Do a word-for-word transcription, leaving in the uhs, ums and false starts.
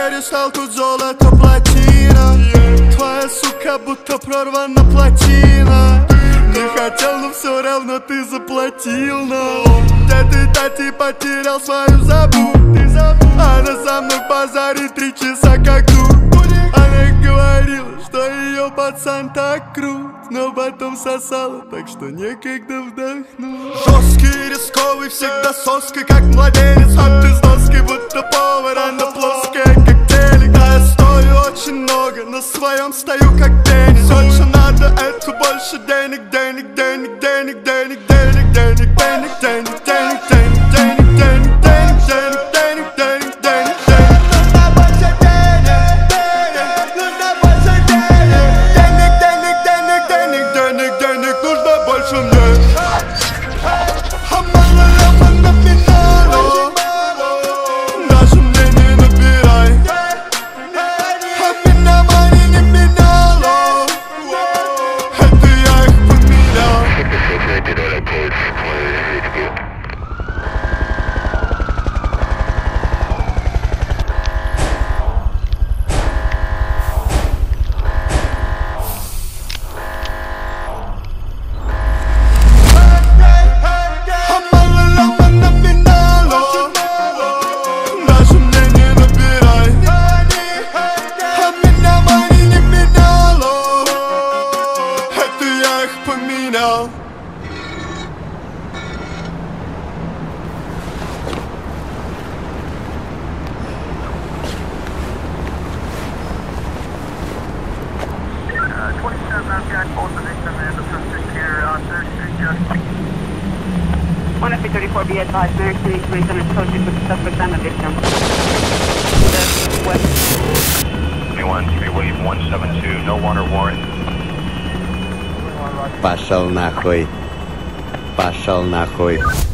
перестал, тут золото плотина. Твоя сука будто прорвана плотина. Не хотел, но все равно ты заплатил, но да ты, да ты потерял свою забу. Она за мной в базаре три часа как тут. Она говорила, что ее пацан так крут, но потом сосала, так что некогда вдохнуть. Жесткий, рисковый, всегда соской, как младенец. А ты с доски, будто повар, она плоская, как телек. А я стою очень много, на своем стою, как теннис. Все, что надо, это больше денег, денег, денег, денег, денег, денег, денег, денег, денег, денег, денег, денег, денег, денег, денег, денег, денег. one F thirty-four, be advised, Mary City Police and associated with the suspect and the victim. twenty-one, three William one seven two, no water warrant. Пошел нахуй. Пошел нахуй.